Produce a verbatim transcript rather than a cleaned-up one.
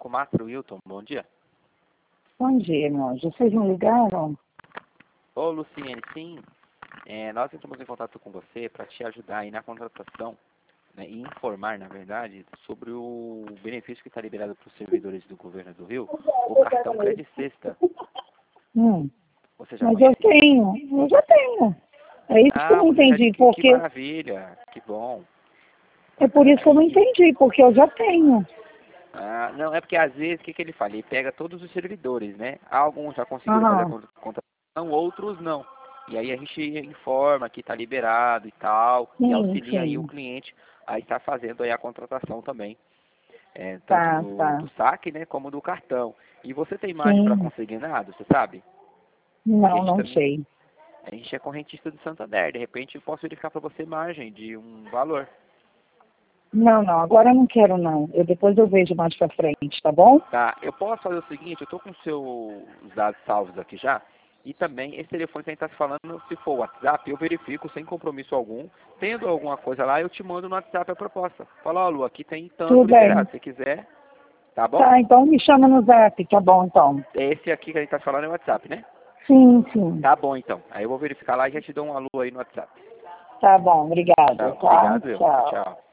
com o Mastro Wilton. Bom dia. Bom dia, meu anjo. Vocês me ligaram? Ô, Luciene, sim. É, nós entramos em contato com você para te ajudar aí na contratação, né, e informar, na verdade, sobre o benefício que está liberado para os servidores do governo do Rio, o cartão Crédito Sexta. Hum, Você já mas eu conhecia? tenho, eu já tenho. É isso que eu Ah, não você já... entendi, Que, que porque... maravilha, que bom. É por isso que eu não entendi, porque eu já tenho. Ah, não, é porque às vezes, o que, que ele fala? Ele pega todos os servidores, né? Alguns já conseguiram fazer a Aham. con- contratação, outros não. E aí a gente informa que está liberado e tal, e Sim, auxilia aí o sim. cliente a estar fazendo aí a contratação também. É, tanto Tá, do, tá. do saque, né, como do cartão. E você tem margem para Sim. consignado, você sabe? Porque a Não, gente não também, sei. a gente é correntista do Santander, de repente eu posso verificar para você margem de um valor. Não, não, agora eu não quero não. Eu, depois eu vejo mais pra frente, tá bom? Tá, eu posso fazer o seguinte, eu tô com os seus dados salvos aqui já, e também esse telefone que a gente tá se falando, se for o WhatsApp, eu verifico sem compromisso algum. Tendo alguma coisa lá, eu te mando no WhatsApp a proposta. Fala, ó, Lu, aqui tem tanto Tudo bem. liberado, se quiser, tá bom? Tá, então me chama no zap, tá bom então. Esse aqui que a gente tá falando é o WhatsApp, né? Sim, sim. Tá bom, então. Aí eu vou verificar lá e já te dou um alô aí no WhatsApp. Tá bom, obrigada, Tá, tá? obrigado, eu. Tchau. Tchau.